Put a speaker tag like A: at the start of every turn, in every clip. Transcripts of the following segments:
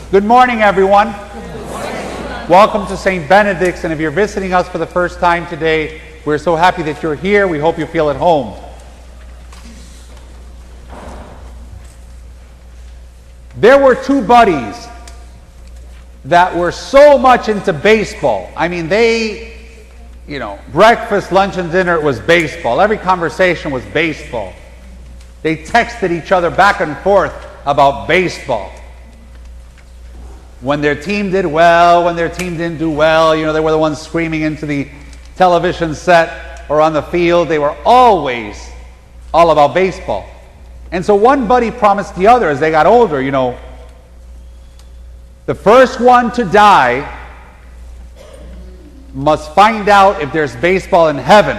A: Good morning, everyone. Welcome to St. Benedict's, and if you're visiting us for the first time today, we're so happy that you're here. We hope you feel at home. There were two buddies that were so much into baseball. I mean, breakfast, lunch, and dinner, it was baseball. Every conversation was baseball. They texted each other back and forth about baseball. When their team did well, when their team didn't do well, they were the ones screaming into the television set or on the field. They were always all about baseball. And so one buddy promised the other as they got older, the first one to die must find out if there's baseball in heaven.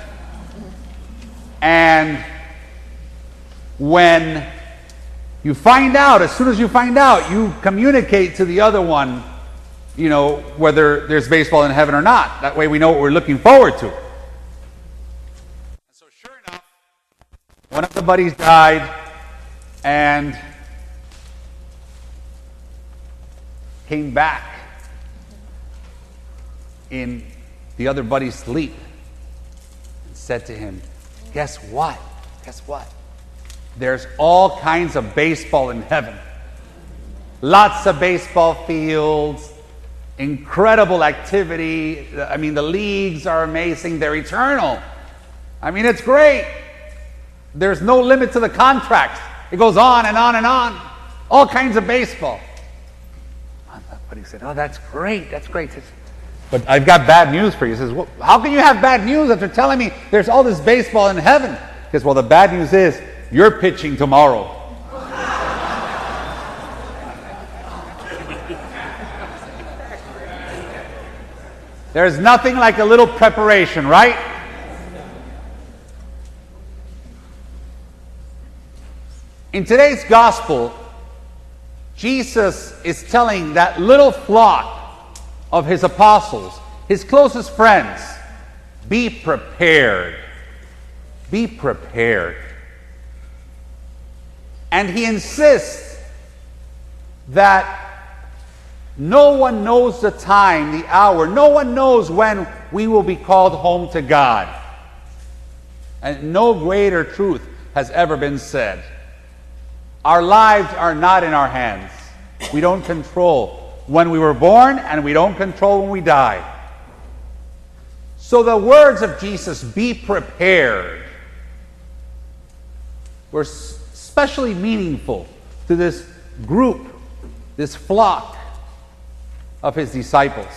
A: And when you find out, as soon as you find out, you communicate to the other one, whether there's baseball in heaven or not. That way we know what we're looking forward to. So sure enough, one of the buddies died and came back in the other buddy's sleep and said to him, guess what? There's all kinds of baseball in heaven. Lots of baseball fields, incredible activity. I mean, the leagues are amazing. They're eternal. I mean, it's great. There's no limit to the contracts. It goes on and on and on. All kinds of baseball. But he said, oh, that's great. But I've got bad news for you. He says, well, how can you have bad news after telling me there's all this baseball in heaven? He says, well, the bad news is you're pitching tomorrow. There's nothing like a little preparation, right? In today's gospel, Jesus is telling that little flock of his apostles, his closest friends, be prepared. Be prepared. And he insists that no one knows the time, the hour. No one knows when we will be called home to God. And no greater truth has ever been said. Our lives are not in our hands. We don't control when we were born, and we don't control when we die. So the words of Jesus, be prepared, were especially meaningful to this group, this flock of his disciples.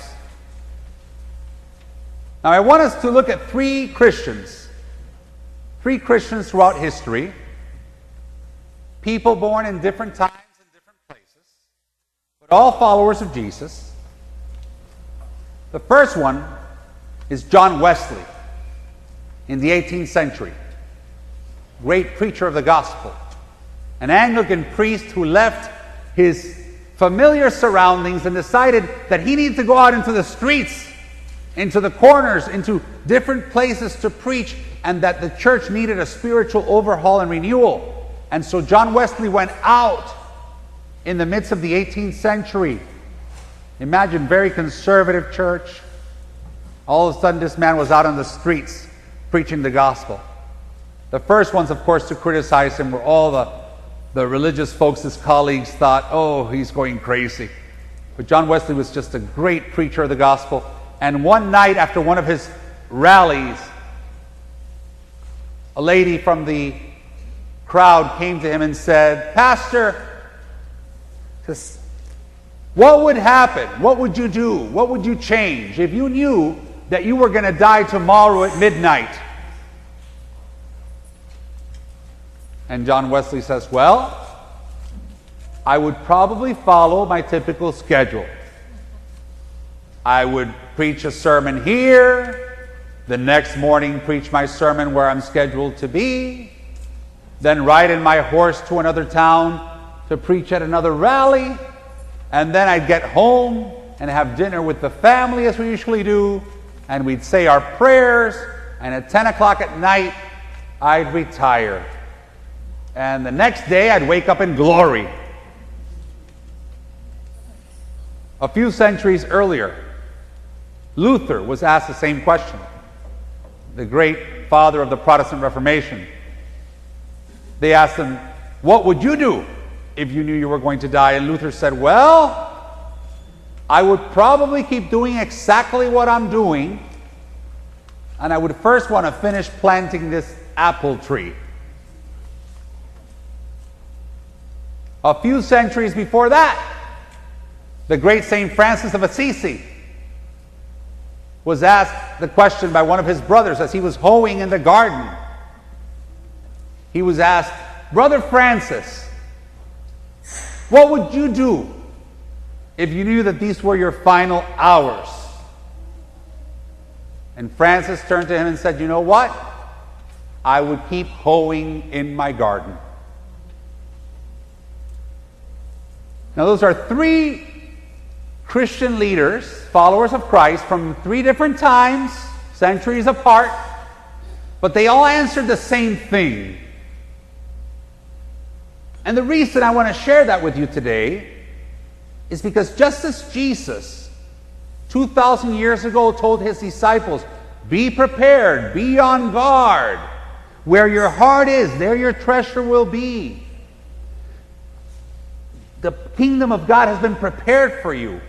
A: Now I want us to look at three Christians throughout history, people born in different times and different places, but all followers of Jesus. The first one is John Wesley in the 18th century, great preacher of the gospel. An Anglican priest who left his familiar surroundings and decided that he needed to go out into the streets, into the corners, into different places to preach, and that the church needed a spiritual overhaul and renewal. And so John Wesley went out in the midst of the 18th century. Imagine, very conservative church. All of a sudden this man was out on the streets preaching the gospel. The first ones, of course, to criticize him were all the religious folks. His colleagues thought, oh, he's going crazy. But John Wesley was just a great preacher of the gospel. And one night after one of his rallies, a lady from the crowd came to him and said, Pastor, what would happen? What would you do? What would you change if you knew that you were going to die tomorrow at midnight? And John Wesley says, well, I would probably follow my typical schedule. I would preach a sermon here, the next morning preach my sermon where I'm scheduled to be, then ride in my horse to another town to preach at another rally, and then I'd get home and have dinner with the family as we usually do, and we'd say our prayers, and at 10 o'clock at night, I'd retire. And the next day, I'd wake up in glory. A few centuries earlier, Luther was asked the same question, the great father of the Protestant Reformation. They asked him, what would you do if you knew you were going to die? And Luther said, well, I would probably keep doing exactly what I'm doing, and I would first want to finish planting this apple tree. A few centuries before that, the great St. Francis of Assisi was asked the question by one of his brothers as he was hoeing in the garden. He was asked, Brother Francis, what would you do if you knew that these were your final hours? And Francis turned to him and said, you know what? I would keep hoeing in my garden. Now those are three Christian leaders, followers of Christ, from three different times, centuries apart, but they all answered the same thing. And the reason I want to share that with you today is because just as Jesus 2,000 years ago told his disciples, be prepared, be on guard. Where your heart is, there your treasure will be. The kingdom of God has been prepared for you.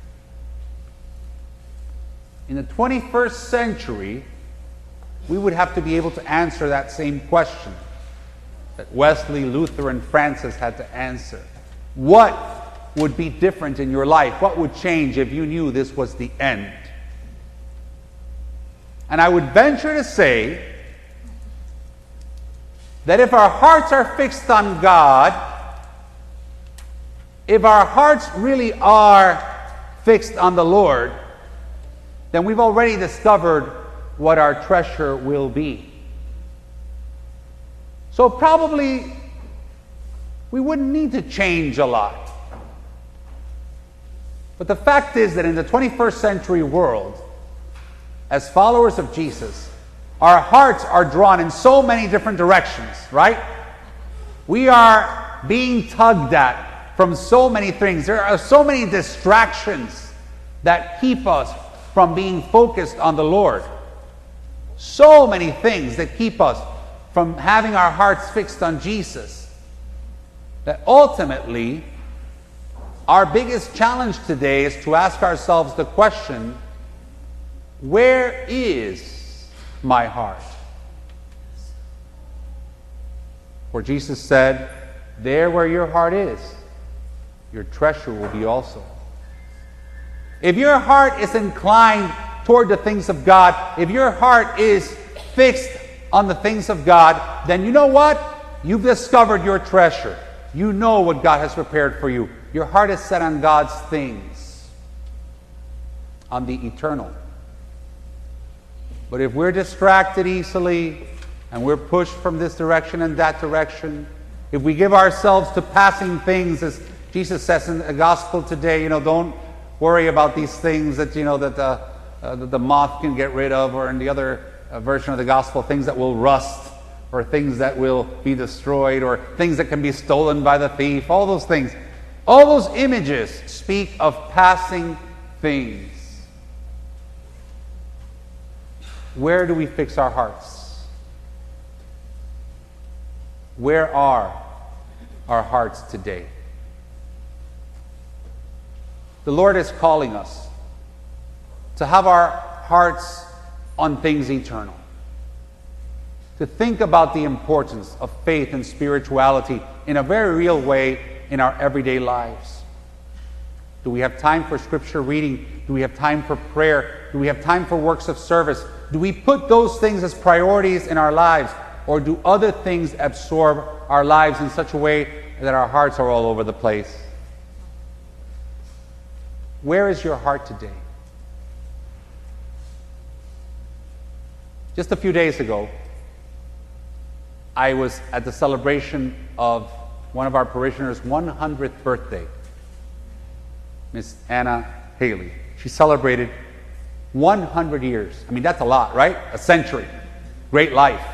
A: In the 21st century, we would have to be able to answer that same question that Wesley, Luther, and Francis had to answer. What would be different in your life? What would change if you knew this was the end? And I would venture to say that if our hearts are fixed on God, if our hearts really are fixed on the Lord, then we've already discovered what our treasure will be. So probably we wouldn't need to change a lot. But the fact is that in the 21st century world, as followers of Jesus, our hearts are drawn in so many different directions, right? We are being tugged at from so many things. There are so many distractions that keep us from being focused on the Lord. So many things that keep us from having our hearts fixed on Jesus. That ultimately, our biggest challenge today is to ask ourselves the question, where is my heart? For Jesus said, there where your heart is, your treasure will be also. If your heart is inclined toward the things of God, if your heart is fixed on the things of God, then you know what? You've discovered your treasure. You know what God has prepared for you. Your heart is set on God's things, on the eternal. But if we're distracted easily, and we're pushed from this direction and that direction, if we give ourselves to passing things, as Jesus says in the gospel today, don't worry about these things that the moth can get rid of, or in the other version of the gospel, things that will rust, or things that will be destroyed, or things that can be stolen by the thief. All those things, all those images speak of passing things. Where do we fix our hearts? Where are our hearts today? The Lord is calling us to have our hearts on things eternal, to think about the importance of faith and spirituality in a very real way in our everyday lives. Do we have time for scripture reading? Do we have time for prayer? Do we have time for works of service? Do we put those things as priorities in our lives? Or do other things absorb our lives in such a way that our hearts are all over the place? Where is your heart today? Just a few days ago, I was at the celebration of one of our parishioners' 100th birthday, Miss Anna Haley. She celebrated 100 years. I mean, that's a lot, right? A century. Great life.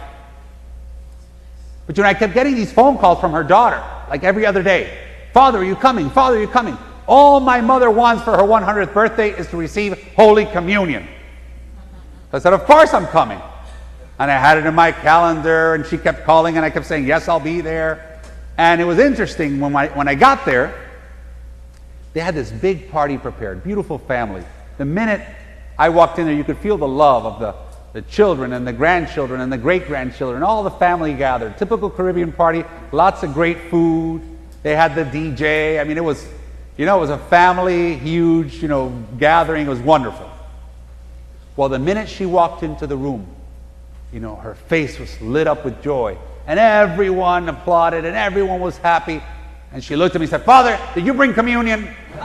A: But I kept getting these phone calls from her daughter, like every other day. Father, are you coming? Father, are you coming? All my mother wants for her 100th birthday is to receive Holy Communion. I said, of course I'm coming. And I had it in my calendar, and she kept calling, and I kept saying, yes, I'll be there. And it was interesting, when I got there, they had this big party prepared, beautiful family. The minute I walked in there, you could feel the love of the children and the grandchildren and the great-grandchildren, all the family gathered. Typical Caribbean party, lots of great food. They had the DJ. I mean, it was a family, huge, gathering. It was wonderful. Well, the minute she walked into the room, her face was lit up with joy. And everyone applauded, and everyone was happy. And she looked at me and said, Father, did you bring communion?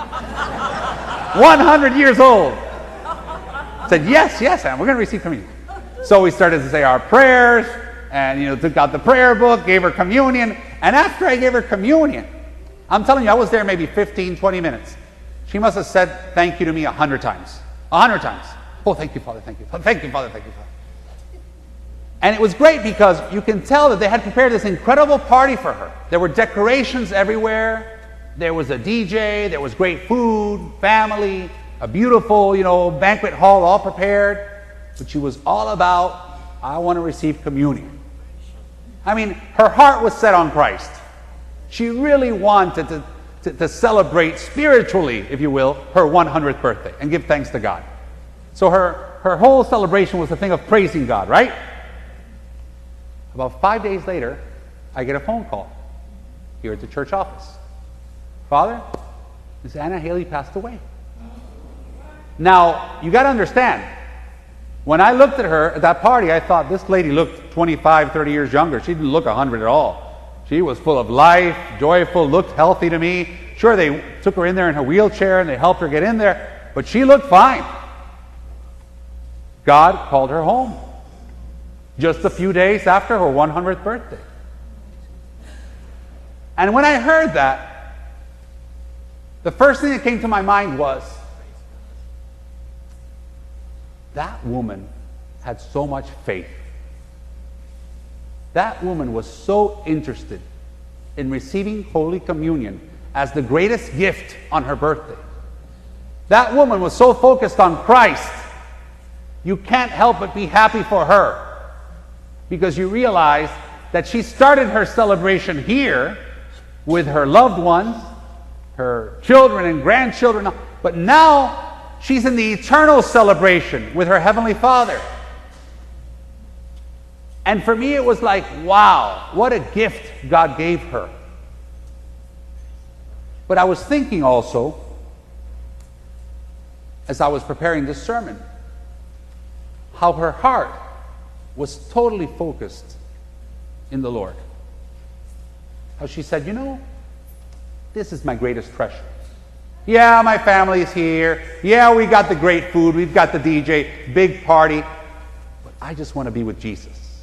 A: 100 years old. I said, yes, Anne, we're going to receive communion. So we started to say our prayers, and took out the prayer book, gave her communion. And after I gave her communion, I'm telling you, I was there maybe 15, 20 minutes. She must have said thank you to me 100 times. 100 times. Oh, thank you, Father, thank you, Father, thank you, Father, thank you, Father. And it was great because you can tell that they had prepared this incredible party for her. There were decorations everywhere. There was a DJ. There was great food, family, a beautiful, banquet hall all prepared. But she was all about, I want to receive communion. I mean, her heart was set on Christ. She really wanted to celebrate spiritually, if you will, her 100th birthday and give thanks to God. So her whole celebration was a thing of praising God, right? About 5 days later, I get a phone call here at the church office. Father, Miss Anna Haley passed away. Now, you got to understand, when I looked at her at that party, I thought this lady looked 25, 30 years younger. She didn't look 100 at all. She was full of life, joyful, looked healthy to me. Sure, they took her in there in her wheelchair and they helped her get in there, but she looked fine. God called her home just a few days after her 100th birthday. And when I heard that, the first thing that came to my mind was, that woman had so much faith. That woman was so interested in receiving Holy Communion as the greatest gift on her birthday. That woman was so focused on Christ, you can't help but be happy for her. Because you realize that she started her celebration here with her loved ones, her children and grandchildren, but now she's in the eternal celebration with her Heavenly Father. And for me it was like, wow, what a gift God gave her. But I was thinking also, as I was preparing this sermon, how her heart was totally focused in the Lord. How she said, this is my greatest treasure. Yeah, my family's here. Yeah, we got the great food. We've got the DJ, big party. But I just want to be with Jesus.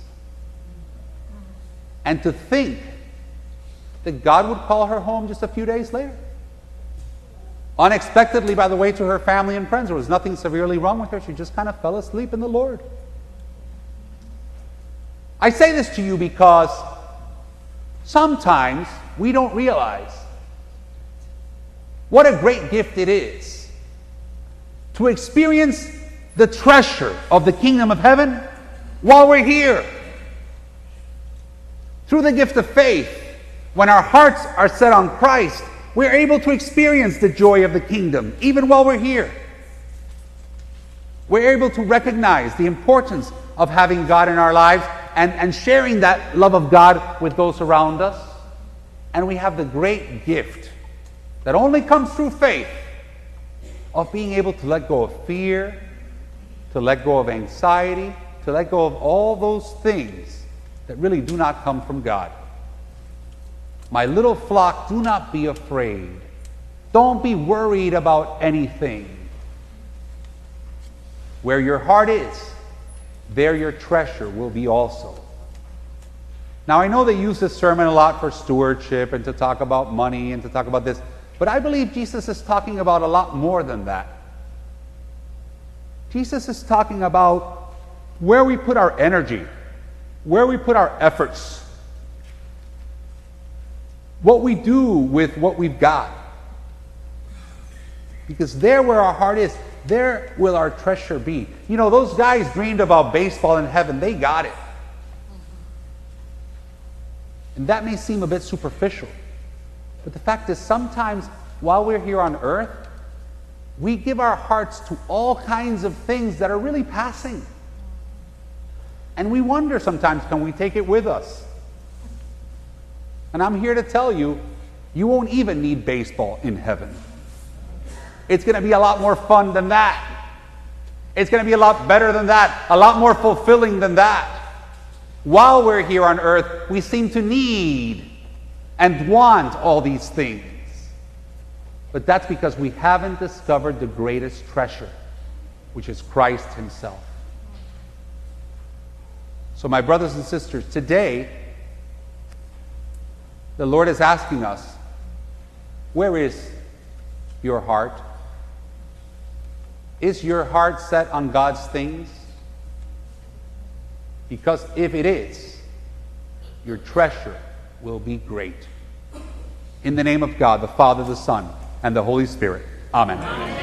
A: And to think that God would call her home just a few days later. Unexpectedly, by the way, to her family and friends. There was nothing severely wrong with her. She just kind of fell asleep in the Lord. I say this to you because sometimes we don't realize what a great gift it is to experience the treasure of the kingdom of heaven while we're here. Through the gift of faith, when our hearts are set on Christ, we're able to experience the joy of the kingdom even while we're here. We're able to recognize the importance of having God in our lives and sharing that love of God with those around us. And we have the great gift that only comes through faith of being able to let go of fear, to let go of anxiety, to let go of all those things that really do not come from God. My little flock, do not be afraid. Don't be worried about anything. Where your heart is, there your treasure will be also. Now, I know they use this sermon a lot for stewardship and to talk about money and to talk about this, but I believe Jesus is talking about a lot more than that. Jesus is talking about where we put our energy, where we put our efforts, what we do with what we've got. Because there where our heart is, there will our treasure be. You know, those guys dreamed about baseball in heaven. They got it. And that may seem a bit superficial. But the fact is, sometimes while we're here on earth, we give our hearts to all kinds of things that are really passing. And we wonder sometimes, can we take it with us? And I'm here to tell you, you won't even need baseball in heaven. It's going to be a lot more fun than that. It's going to be a lot better than that, a lot more fulfilling than that. While we're here on earth, we seem to need and want all these things. But that's because we haven't discovered the greatest treasure, which is Christ himself. So my brothers and sisters, today, the Lord is asking us, where is your heart? Is your heart set on God's things? Because if it is, your treasure will be great. In the name of God, the Father, the Son, and the Holy Spirit. Amen.